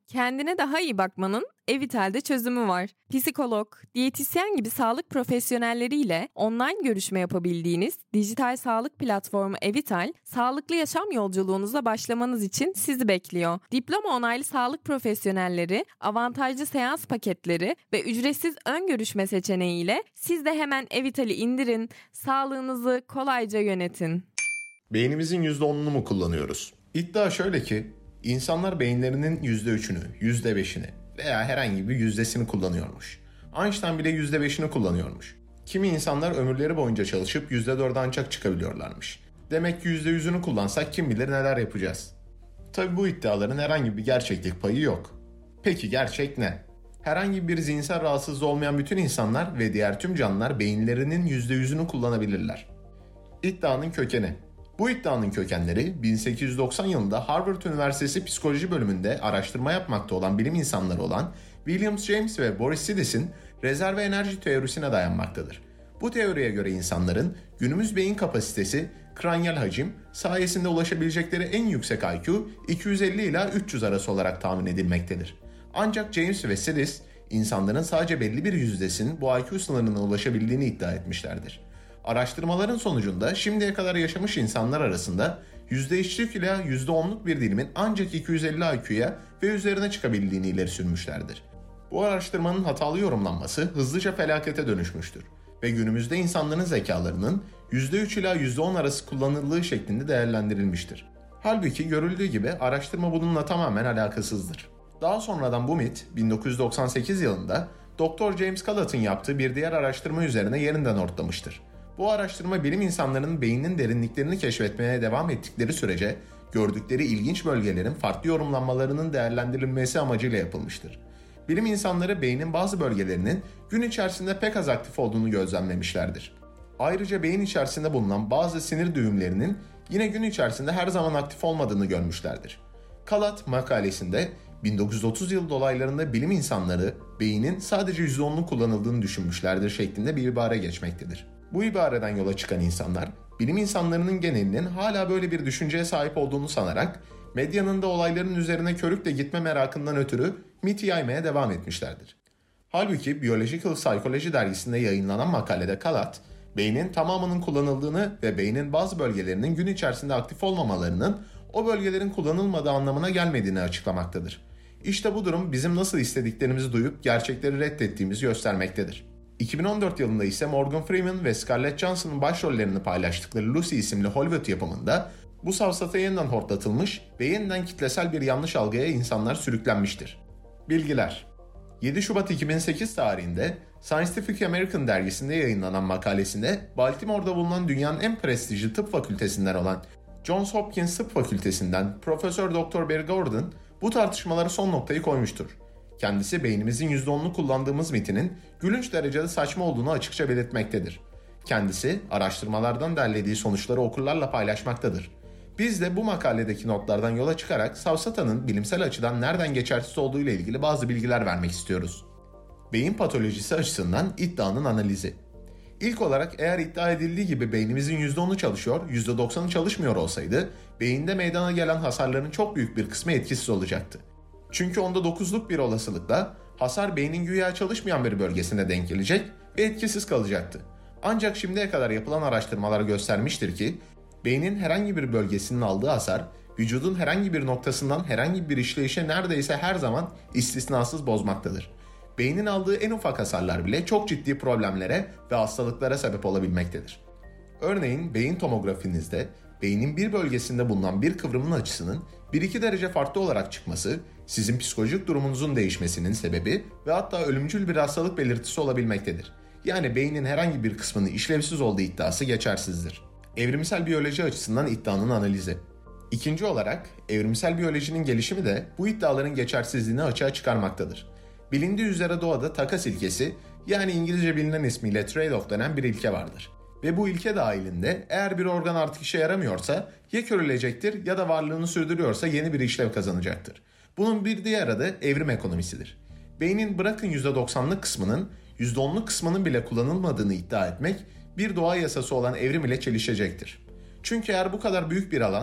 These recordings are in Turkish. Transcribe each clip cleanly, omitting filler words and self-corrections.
Kendine daha iyi bakmanın Evital'de çözümü var. Psikolog, diyetisyen gibi sağlık profesyonelleriyle online görüşme yapabildiğiniz dijital sağlık platformu Evital, sağlıklı yaşam yolculuğunuza başlamanız için sizi bekliyor. Diploma onaylı sağlık profesyonelleri, avantajlı seans paketleri ve ücretsiz ön görüşme seçeneğiyle siz de hemen Evital'i indirin, sağlığınızı kolayca yönetin. Beynimizin %10'unu mu kullanıyoruz? İddia şöyle ki, İnsanlar beyinlerinin %3'ünü, %5'ini veya herhangi bir yüzdesini kullanıyormuş. Einstein bile %5'ini kullanıyormuş. Kimi insanlar ömürleri boyunca çalışıp %4'e ancak çıkabiliyorlarmış. Demek ki %100'ünü kullansak kim bilir neler yapacağız. Tabi bu iddiaların herhangi bir gerçeklik payı yok. Peki gerçek ne? Herhangi bir zihinsel rahatsızlığı olmayan bütün insanlar ve diğer tüm canlılar beyinlerinin %100'ünü kullanabilirler. İddianın kökeni. Bu iddianın kökenleri 1890 yılında Harvard Üniversitesi Psikoloji bölümünde araştırma yapmakta olan bilim insanları olan William James ve Boris Sidis'in rezerve enerji teorisine dayanmaktadır. Bu teoriye göre insanların günümüz beyin kapasitesi, kranyal hacim sayesinde ulaşabilecekleri en yüksek IQ 250 ila 300 arası olarak tahmin edilmektedir. Ancak James ve Sidis, insanların sadece belli bir yüzdesinin bu IQ sınırına ulaşabildiğini iddia etmişlerdir. Araştırmaların sonucunda şimdiye kadar yaşamış insanlar arasında %3'lük ila %10'luk bir dilimin ancak 250 IQ'ya ve üzerine çıkabildiğini ileri sürmüşlerdir. Bu araştırmanın hatalı yorumlanması hızlıca felakete dönüşmüştür ve günümüzde insanların zekalarının %3 ila %10 arası kullanıldığı şeklinde değerlendirilmiştir. Halbuki görüldüğü gibi araştırma bununla tamamen alakasızdır. Daha sonradan bu mit 1998 yılında Dr. James Callatt'ın yaptığı bir diğer araştırma üzerine yeniden ortlamıştır. Bu araştırma bilim insanlarının beyninin derinliklerini keşfetmeye devam ettikleri sürece gördükleri ilginç bölgelerin farklı yorumlanmalarının değerlendirilmesi amacıyla yapılmıştır. Bilim insanları beynin bazı bölgelerinin gün içerisinde pek az aktif olduğunu gözlemlemişlerdir. Ayrıca beyin içerisinde bulunan bazı sinir düğümlerinin yine gün içerisinde her zaman aktif olmadığını görmüşlerdir. Callatt makalesinde 1930 yıl dolaylarında bilim insanları beynin sadece %10'unu kullanıldığını düşünmüşlerdir şeklinde bir ibare geçmektedir. Bu ibareden yola çıkan insanlar, bilim insanlarının genelinin hala böyle bir düşünceye sahip olduğunu sanarak, medyanın da olayların üzerine körükle gitme merakından ötürü miti yaymaya devam etmişlerdir. Halbuki Biological Psychology dergisinde yayınlanan makalede Callatt, beynin tamamının kullanıldığını ve beynin bazı bölgelerinin gün içerisinde aktif olmamalarının o bölgelerin kullanılmadığı anlamına gelmediğini açıklamaktadır. İşte bu durum bizim nasıl istediklerimizi duyup gerçekleri reddettiğimizi göstermektedir. 2014 yılında ise Morgan Freeman ve Scarlett Johansson'ın başrollerini paylaştıkları Lucy isimli Hollywood yapımında bu safsata yeniden hortlatılmış ve yeniden kitlesel bir yanlış algıya insanlar sürüklenmiştir. Bilgiler: 7 Şubat 2008 tarihinde Scientific American dergisinde yayınlanan makalesinde Baltimore'da bulunan dünyanın en prestijli tıp fakültesinden olan Johns Hopkins Tıp Fakültesinden Profesör Dr. Barry Gordon bu tartışmalara son noktayı koymuştur. Kendisi beynimizin %10'unu kullandığımız mitinin gülünç derecede saçma olduğunu açıkça belirtmektedir. Kendisi araştırmalardan derlediği sonuçları okurlarla paylaşmaktadır. Biz de bu makaledeki notlardan yola çıkarak safsatanın bilimsel açıdan nereden geçersiz olduğu ile ilgili bazı bilgiler vermek istiyoruz. Beyin patolojisi açısından iddianın analizi. İlk olarak eğer iddia edildiği gibi beynimizin %10'u çalışıyor, %90'ı çalışmıyor olsaydı, beyinde meydana gelen hasarların çok büyük bir kısmı etkisiz olacaktı. Çünkü onda 9'luk bir olasılıkla hasar beynin güya çalışmayan bir bölgesine denk gelecek ve etkisiz kalacaktı. Ancak şimdiye kadar yapılan araştırmalar göstermiştir ki, beynin herhangi bir bölgesinin aldığı hasar, vücudun herhangi bir noktasından herhangi bir işleyişe neredeyse her zaman istisnasız bozmaktadır. Beynin aldığı en ufak hasarlar bile çok ciddi problemlere ve hastalıklara sebep olabilmektedir. Örneğin beyin tomografinizde beynin bir bölgesinde bulunan bir kıvrımın açısının 1-2 derece farklı olarak çıkması, sizin psikolojik durumunuzun değişmesinin sebebi ve hatta ölümcül bir hastalık belirtisi olabilmektedir. Yani beynin herhangi bir kısmının işlevsiz olduğu iddiası geçersizdir. Evrimsel biyoloji açısından iddianın analizi. İkinci olarak evrimsel biyolojinin gelişimi de bu iddiaların geçersizliğini açığa çıkarmaktadır. Bilindiği üzere doğada takas ilkesi, yani İngilizce bilinen ismiyle trade-off denen bir ilke vardır. Ve bu ilke dahilinde eğer bir organ artık işe yaramıyorsa ya körülecektir ya da varlığını sürdürüyorsa yeni bir işlev kazanacaktır. Bunun bir diğer adı evrim ekonomisidir. Beynin bırakın %90'lık kısmının %10'luk kısmının bile kullanılmadığını iddia etmek bir doğa yasası olan evrim ile çelişecektir. Çünkü eğer bu kadar büyük bir alan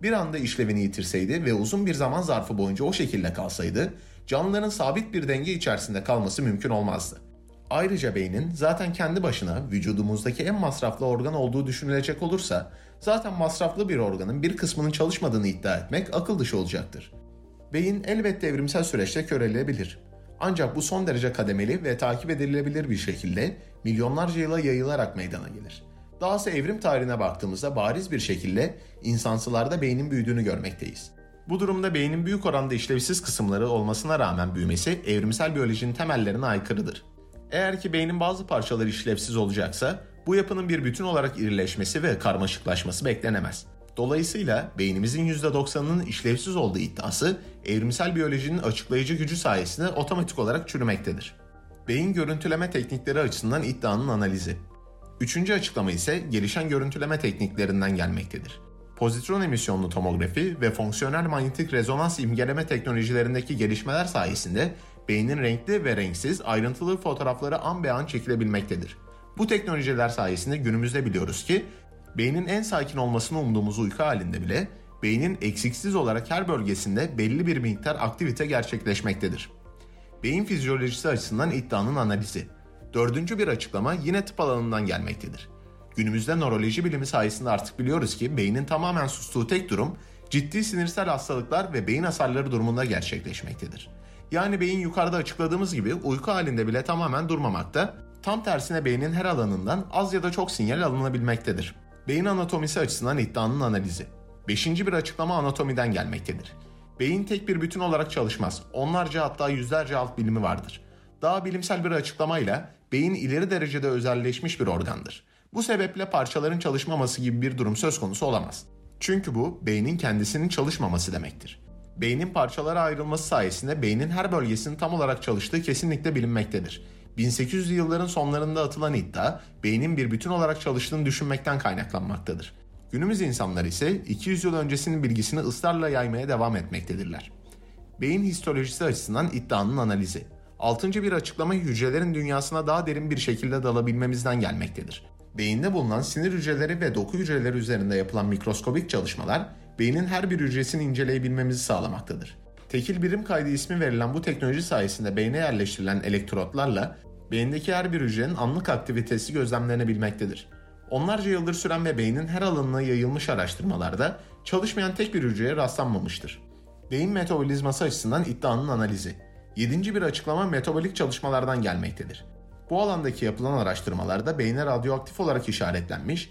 bir anda işlevini yitirseydi ve uzun bir zaman zarfı boyunca o şekilde kalsaydı, canlıların sabit bir denge içerisinde kalması mümkün olmazdı. Ayrıca beynin zaten kendi başına vücudumuzdaki en masraflı organ olduğu düşünülecek olursa, zaten masraflı bir organın bir kısmının çalışmadığını iddia etmek akıl dışı olacaktır. Beyin elbette evrimsel süreçte köreleyebilir. Ancak bu son derece kademeli ve takip edilebilir bir şekilde milyonlarca yıla yayılarak meydana gelir. Dahası evrim tarihine baktığımızda bariz bir şekilde insansılarda beynin büyüdüğünü görmekteyiz. Bu durumda beynin büyük oranda işlevsiz kısımları olmasına rağmen büyümesi evrimsel biyolojinin temellerine aykırıdır. Eğer ki beynin bazı parçaları işlevsiz olacaksa, bu yapının bir bütün olarak irileşmesi ve karmaşıklaşması beklenemez. Dolayısıyla beynimizin %90'ının işlevsiz olduğu iddiası, evrimsel biyolojinin açıklayıcı gücü sayesinde otomatik olarak çürümektedir. Beyin görüntüleme teknikleri açısından iddianın analizi. Üçüncü açıklama ise gelişen görüntüleme tekniklerinden gelmektedir. Pozitron emisyonlu tomografi ve fonksiyonel manyetik rezonans imgeleme teknolojilerindeki gelişmeler sayesinde beynin renkli ve renksiz ayrıntılı fotoğrafları an be an çekilebilmektedir. Bu teknolojiler sayesinde günümüzde biliyoruz ki beynin en sakin olmasını umduğumuz uyku halinde bile beynin eksiksiz olarak her bölgesinde belli bir miktar aktivite gerçekleşmektedir. Beyin fizyolojisi açısından iddianın analizi. Dördüncü bir açıklama yine tıp alanından gelmektedir. Günümüzde nöroloji bilimi sayesinde artık biliyoruz ki beynin tamamen sustuğu tek durum ciddi sinirsel hastalıklar ve beyin hasarları durumunda gerçekleşmektedir. Yani beyin yukarıda açıkladığımız gibi uyku halinde bile tamamen durmamakta, tam tersine beynin her alanından az ya da çok sinyal alınabilmektedir. Beyin anatomisi açısından iddianın analizi. Beşinci bir açıklama anatomiden gelmektedir. Beyin tek bir bütün olarak çalışmaz. Onlarca hatta yüzlerce alt bilimi vardır. Daha bilimsel bir açıklamayla beyin ileri derecede özelleşmiş bir organdır. Bu sebeple parçaların çalışmaması gibi bir durum söz konusu olamaz. Çünkü bu beynin kendisinin çalışmaması demektir. Beynin parçalara ayrılması sayesinde beynin her bölgesinin tam olarak çalıştığı kesinlikle bilinmektedir. 1800'lü yılların sonlarında atılan iddia, beynin bir bütün olarak çalıştığını düşünmekten kaynaklanmaktadır. Günümüz insanları ise 200 yıl öncesinin bilgisini ısrarla yaymaya devam etmektedirler. Beyin histolojisi açısından iddianın analizi. Altıncı bir açıklama hücrelerin dünyasına daha derin bir şekilde dalabilmemizden gelmektedir. Beyinde bulunan sinir hücreleri ve doku hücreleri üzerinde yapılan mikroskobik çalışmalar, beynin her bir hücresini inceleyebilmemizi sağlamaktadır. Tekil birim kaydı ismi verilen bu teknoloji sayesinde beyne yerleştirilen elektrotlarla beyindeki her bir hücrenin anlık aktivitesi gözlemlenebilmektedir. Onlarca yıldır süren ve beynin her alanına yayılmış araştırmalarda çalışmayan tek bir hücreye rastlanmamıştır. Beyin metabolizması açısından iddianın analizi. Yedinci bir açıklama metabolik çalışmalardan gelmektedir. Bu alandaki yapılan araştırmalarda beyne radyoaktif olarak işaretlenmiş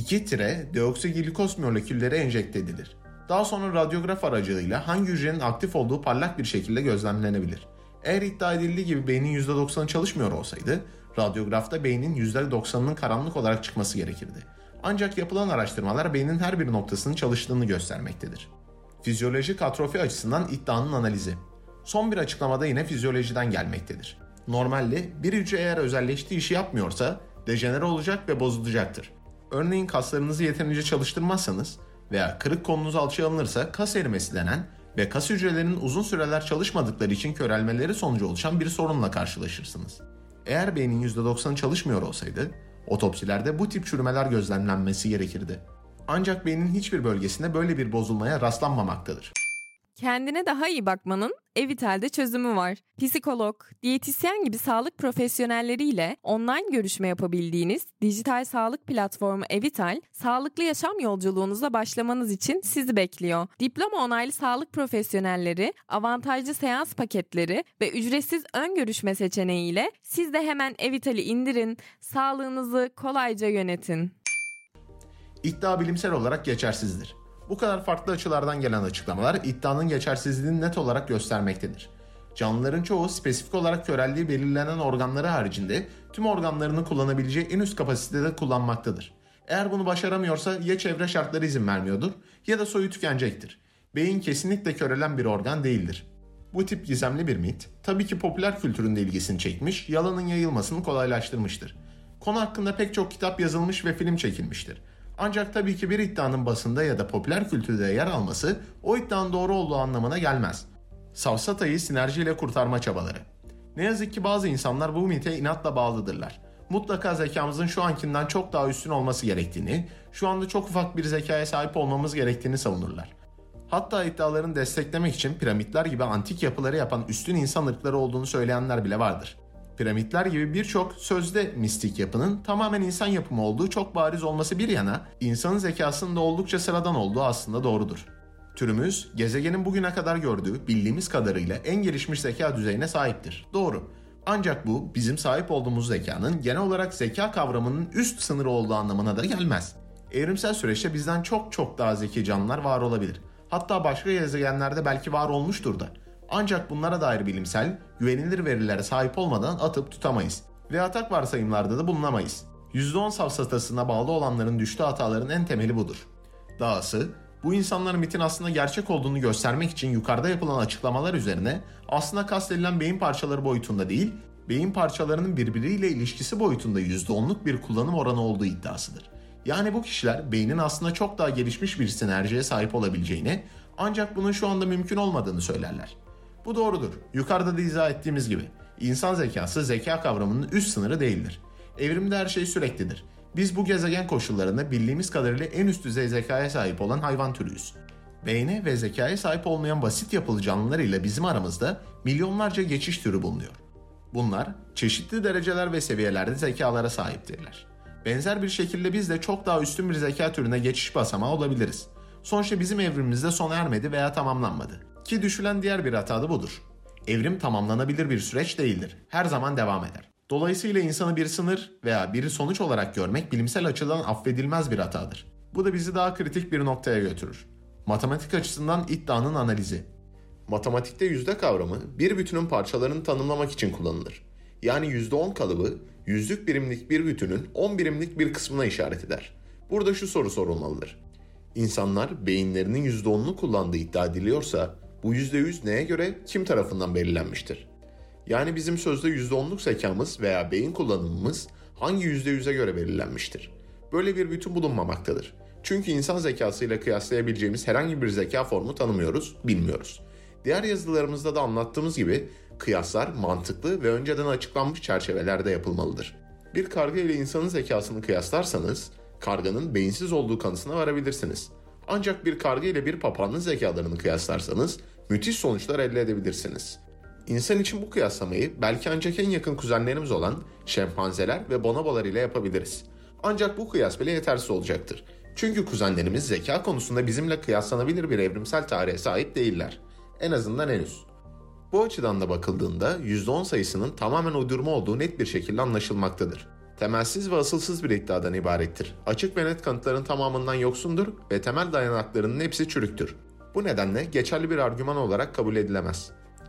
2-deoksiglikoz molekülleri enjekte edilir. Daha sonra radyograf aracılığıyla hangi hücrenin aktif olduğu parlak bir şekilde gözlemlenebilir. Eğer iddia edildiği gibi beynin %90'ı çalışmıyor olsaydı, radyografta beynin %90'ının karanlık olarak çıkması gerekirdi. Ancak yapılan araştırmalar beynin her bir noktasının çalıştığını göstermektedir. Fizyolojik atrofi açısından iddianın analizi. Son bir açıklamada yine fizyolojiden gelmektedir. Normalde bir hücre eğer özelleştiği işi yapmıyorsa dejenere olacak ve bozulacaktır. Örneğin kaslarınızı yeterince çalıştırmazsanız veya kırık kolunuz alçıya alınırsa kas erimesi denen ve kas hücrelerinin uzun süreler çalışmadıkları için körelmeleri sonucu oluşan bir sorunla karşılaşırsınız. Eğer beynin %90'ı çalışmıyor olsaydı, otopsilerde bu tip çürümeler gözlemlenmesi gerekirdi. Ancak beynin hiçbir bölgesinde böyle bir bozulmaya rastlanmamaktadır. Kendine daha iyi bakmanın Evital'de çözümü var. Psikolog, diyetisyen gibi sağlık profesyonelleriyle online görüşme yapabildiğiniz dijital sağlık platformu Evital, sağlıklı yaşam yolculuğunuza başlamanız için sizi bekliyor. Diploma onaylı sağlık profesyonelleri, avantajlı seans paketleri ve ücretsiz ön görüşme seçeneğiyle siz de hemen Evital'i indirin, sağlığınızı kolayca yönetin. İddia bilimsel olarak geçersizdir. Bu kadar farklı açılardan gelen açıklamalar iddianın geçersizliğini net olarak göstermektedir. Canlıların çoğu spesifik olarak körelliği belirlenen organları haricinde tüm organlarını kullanabileceği en üst kapasitede kullanmaktadır. Eğer bunu başaramıyorsa ya çevre şartları izin vermiyordur ya da soyu tükenecektir. Beyin kesinlikle körelen bir organ değildir. Bu tip gizemli bir mit tabii ki popüler kültürün de ilgisini çekmiş, yalanın yayılmasını kolaylaştırmıştır. Konu hakkında pek çok kitap yazılmış ve film çekilmiştir. Ancak tabii ki bir iddianın basında ya da popüler kültürde yer alması o iddianın doğru olduğu anlamına gelmez. Safsatayı sinerjiyle kurtarma çabaları. Ne yazık ki bazı insanlar bu mite inatla bağlıdırlar. Mutlaka zekamızın şu ankinden çok daha üstün olması gerektiğini, şu anda çok ufak bir zekaya sahip olmamız gerektiğini savunurlar. Hatta iddialarını desteklemek için piramitler gibi antik yapıları yapan üstün insan ırkları olduğunu söyleyenler bile vardır. Piramitler gibi birçok sözde mistik yapının tamamen insan yapımı olduğu çok bariz olması bir yana, insanın zekasının da oldukça sıradan olduğu aslında doğrudur. Türümüz, gezegenin bugüne kadar gördüğü, bildiğimiz kadarıyla en gelişmiş zeka düzeyine sahiptir. Doğru. Ancak bu, bizim sahip olduğumuz zekanın genel olarak zeka kavramının üst sınırı olduğu anlamına da gelmez. Evrimsel süreçte bizden çok daha zeki canlılar var olabilir. Hatta başka gezegenlerde belki var olmuştur da. Ancak bunlara dair bilimsel, güvenilir verilere sahip olmadan atıp tutamayız. Ve atak varsayımlarda da bulunamayız. %10 safsatasına bağlı olanların düştüğü hataların en temeli budur. Dahası, bu insanların mitin aslında gerçek olduğunu göstermek için yukarıda yapılan açıklamalar üzerine aslında kastedilen beyin parçaları boyutunda değil, beyin parçalarının birbiriyle ilişkisi boyutunda %10'luk bir kullanım oranı olduğu iddiasıdır. Yani bu kişiler beynin aslında çok daha gelişmiş bir sinerjiye sahip olabileceğini, ancak bunun şu anda mümkün olmadığını söylerler. Bu doğrudur. Yukarıda da izah ettiğimiz gibi, insan zekası zeka kavramının üst sınırı değildir. Evrimde her şey süreklidir. Biz bu gezegen koşullarında bildiğimiz kadarıyla en üst düzey zekaya sahip olan hayvan türüyüz. Beyne ve zekaya sahip olmayan basit yapılı canlılar ile bizim aramızda milyonlarca geçiş türü bulunuyor. Bunlar çeşitli dereceler ve seviyelerde zekalara sahiptirler. Benzer bir şekilde biz de çok daha üstün bir zeka türüne geçiş basamağı olabiliriz. Sonuçta bizim evrimimizde sona ermedi veya tamamlanmadı. Ki düşülen diğer bir hata da budur. Evrim tamamlanabilir bir süreç değildir. Her zaman devam eder. Dolayısıyla insanı bir sınır veya bir sonuç olarak görmek bilimsel açıdan affedilmez bir hatadır. Bu da bizi daha kritik bir noktaya götürür. Matematik açısından iddianın analizi. Matematikte yüzde kavramı bir bütünün parçalarını tanımlamak için kullanılır. Yani %10 kalıbı, yüzlük birimlik bir bütünün 10 birimlik bir kısmına işaret eder. Burada şu soru sorulmalıdır. İnsanlar beyinlerinin %10'unu kullandığı iddia ediliyorsa, bu %100 neye göre, kim tarafından belirlenmiştir? Yani bizim sözde %10'luk zekamız veya beyin kullanımımız hangi %100'e göre belirlenmiştir? Böyle bir bütün bulunmamaktadır. Çünkü insan zekasıyla kıyaslayabileceğimiz herhangi bir zeka formu tanımıyoruz, bilmiyoruz. Diğer yazılarımızda da anlattığımız gibi kıyaslar mantıklı ve önceden açıklanmış çerçevelerde yapılmalıdır. Bir karga ile insanın zekasını kıyaslarsanız, karganın beyinsiz olduğu kanısına varabilirsiniz. Ancak bir karga ile bir papağanın zekalarını kıyaslarsanız müthiş sonuçlar elde edebilirsiniz. İnsan için bu kıyaslamayı belki ancak en yakın kuzenlerimiz olan şempanzeler ve bonobolar ile yapabiliriz. Ancak bu kıyas bile yetersiz olacaktır. Çünkü kuzenlerimiz zeka konusunda bizimle kıyaslanabilir bir evrimsel tarihe sahip değiller. En azından henüz. Bu açıdan da bakıldığında %10 sayısının tamamen uydurma olduğu net bir şekilde anlaşılmaktadır. Temelsiz ve asılsız bir iddiadan ibarettir. Açık ve net kanıtların tamamından yoksundur ve temel dayanaklarının hepsi çürüktür. Bu nedenle geçerli bir argüman olarak kabul edilemez.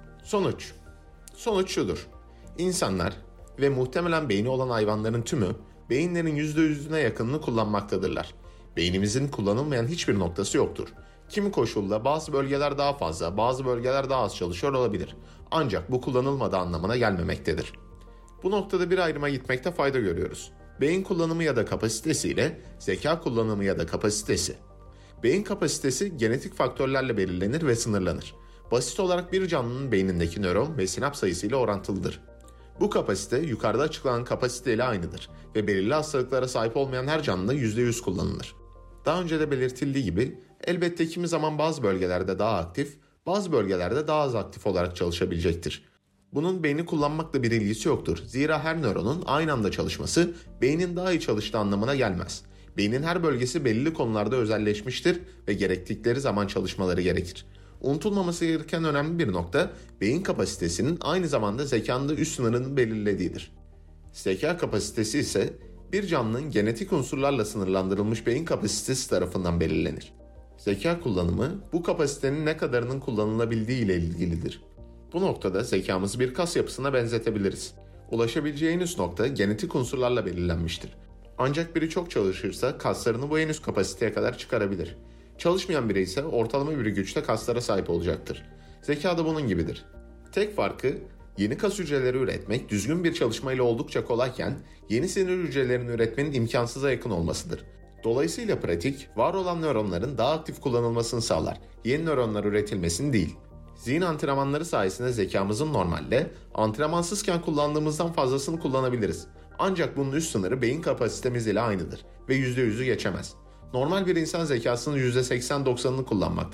Sonuç şudur. İnsanlar ve muhtemelen beyni olan hayvanların tümü beyinlerin %100'üne yakınını kullanmaktadırlar. Beynimizin kullanılmayan hiçbir noktası yoktur. Kimi koşulda bazı bölgeler daha fazla, bazı bölgeler daha az çalışıyor olabilir. Ancak bu kullanılmadığı anlamına gelmemektedir. Bu noktada bir ayrıma gitmekte fayda görüyoruz. Beyin kullanımı ya da kapasitesi ile zeka kullanımı ya da kapasitesi. Beyin kapasitesi genetik faktörlerle belirlenir ve sınırlanır. Basit olarak bir canlının beynindeki nöron ve sinaps sayısı ile orantılıdır. Bu kapasite yukarıda açıklanan kapasite ile aynıdır ve belirli hastalıklara sahip olmayan her canlıda %100 kullanılır. Daha önce de belirtildiği gibi elbette kimi zaman bazı bölgelerde daha aktif, bazı bölgelerde daha az aktif olarak çalışabilecektir. Bunun beyni kullanmakla bir ilgisi yoktur. Zira her nöronun aynı anda çalışması beynin daha iyi çalıştığı anlamına gelmez. Beynin her bölgesi belirli konularda özelleşmiştir ve gerektikleri zaman çalışmaları gerekir. Unutulmaması gereken önemli bir nokta, beyin kapasitesinin aynı zamanda zekanın da üst sınırını belirlediğidir. Zeka kapasitesi ise bir canlının genetik unsurlarla sınırlandırılmış beyin kapasitesi tarafından belirlenir. Zeka kullanımı bu kapasitenin ne kadarının kullanılabildiği ile ilgilidir. Bu noktada zekamızı bir kas yapısına benzetebiliriz. Ulaşabileceği en üst nokta genetik unsurlarla belirlenmiştir. Ancak biri çok çalışırsa kaslarını bu en üst kapasiteye kadar çıkarabilir. Çalışmayan biri ise ortalama bir güçte kaslara sahip olacaktır. Zeka da bunun gibidir. Tek farkı yeni kas hücreleri üretmek düzgün bir çalışmayla oldukça kolayken yeni sinir hücrelerini üretmenin imkansıza yakın olmasıdır. Dolayısıyla pratik, var olan nöronların daha aktif kullanılmasını sağlar, yeni nöronlar üretilmesini değil. Zihin antrenmanları sayesinde zekamızın normalde antrenmansızken kullandığımızdan fazlasını kullanabiliriz. Ancak bunun üst sınırı beyin kapasitemiz ile aynıdır ve %100'ü geçemez. Normal bir insan zekasının %80-90'ını kullanmaktadır.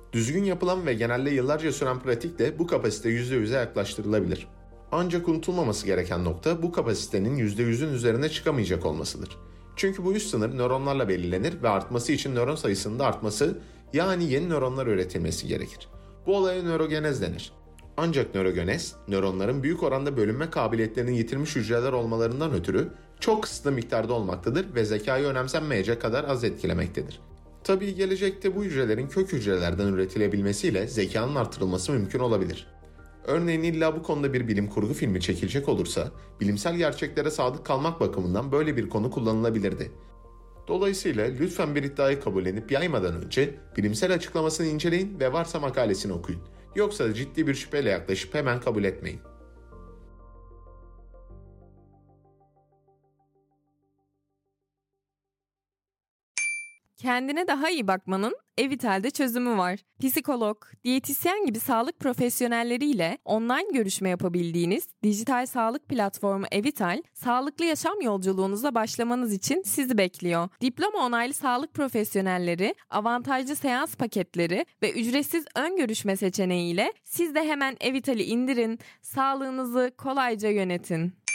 Düzgün yapılan ve genelde yıllarca süren pratikle bu kapasite %100'e yaklaştırılabilir. Ancak unutulmaması gereken nokta bu kapasitenin %100'ün üzerine çıkamayacak olmasıdır. Çünkü bu üst sınır nöronlarla belirlenir ve artması için nöron sayısının da artması, yani yeni nöronlar üretilmesi gerekir. Bu olaya nörogenez denir. Ancak nörogenez, nöronların büyük oranda bölünme kabiliyetlerini yitirmiş hücreler olmalarından ötürü çok kısıtlı miktarda olmaktadır ve zekayı önemsenmeyecek kadar az etkilemektedir. Tabii gelecekte bu hücrelerin kök hücrelerden üretilebilmesiyle zekanın artırılması mümkün olabilir. Örneğin illa bu konuda bir bilim kurgu filmi çekilecek olursa, bilimsel gerçeklere sadık kalmak bakımından böyle bir konu kullanılabilirdi. Dolayısıyla lütfen bir iddiayı kabullenip yaymadan önce bilimsel açıklamasını inceleyin ve varsa makalesini okuyun. Yoksa da ciddi bir şüpheyle yaklaşıp hemen kabul etmeyin. Kendine daha iyi bakmanın Evital'de çözümü var. Psikolog, diyetisyen gibi sağlık profesyonelleriyle online görüşme yapabildiğiniz dijital sağlık platformu Evital, sağlıklı yaşam yolculuğunuza başlamanız için sizi bekliyor. Diploma onaylı sağlık profesyonelleri, avantajlı seans paketleri ve ücretsiz ön görüşme seçeneğiyle siz de hemen Evital'i indirin, sağlığınızı kolayca yönetin.